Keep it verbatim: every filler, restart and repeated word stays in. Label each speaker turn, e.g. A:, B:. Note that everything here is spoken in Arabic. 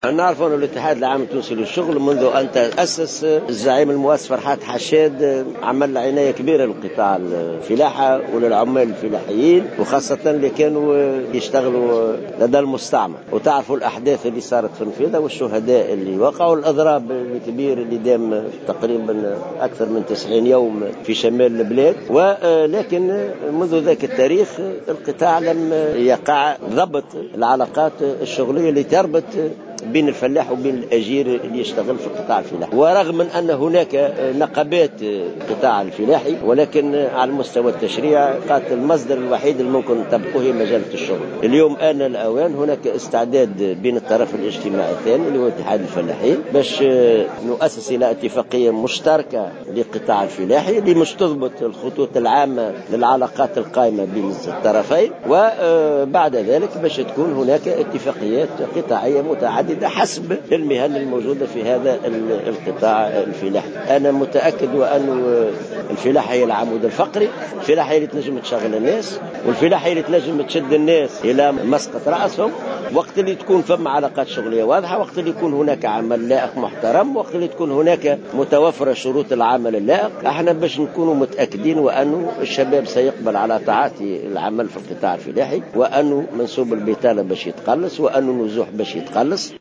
A: نعرف أن الاتحاد العام التونسي للشغل منذ أن تأسس الزعيم المؤسس فرحات حشاد عمل عناية كبيرة للقطاع الفلاحة وللعمال الفلاحيين، وخاصة اللي كانوا يشتغلوا لدى المستعمر. وتعرفوا الأحداث اللي صارت في الفيضة والشهداء اللي وقعوا، الأضراب الكبير اللي دام تقريبا أكثر من تسعين يوم في شمال البلاد. ولكن منذ ذاك التاريخ القطاع لم يقع ضبط العلاقات الشغلية اللي تربط بين الفلاح وبين الأجير اللي يشتغل في القطاع الفلاحي. ورغم من أن هناك نقابات القطاع الفلاحي، ولكن على المستوى التشريع قات المصدر الوحيد اللي ممكن نطبقه هي مجلة الشغل. اليوم آن الأوان هناك استعداد بين الطرف الاجتماعي الثاني اللي هو اتحاد الفلاحين باش نؤسس إلى اتفاقية مشتركة للقطاع الفلاحي اللي مش تضبط الخطوط العامة للعلاقات القائمة بين الطرفين، وبعد ذلك باش تكون هناك اتفاقيات قطاعية متعددة حسب المهن الموجودة في هذا القطاع الفلاحي. أنا متأكد وأن الفلاحة هي العمود الفقري، الفلاحة هي اللي تنجم تشغل الناس، والفلاحة هي اللي تنجم تشد الناس إلى مسقط رأسهم وقت اللي تكون فما علاقات شغلية واضحة، وقت اللي يكون هناك عمل لائق محترم، وقت اللي تكون هناك متوفرة شروط العمل اللائق. احنا باش نكونوا متأكدين وأنه الشباب سيقبل على تعاطي العمل في القطاع الفلاحي، وأنه منسوب البطالة باش يتقلص، وأنه النزوح باش يتقلص.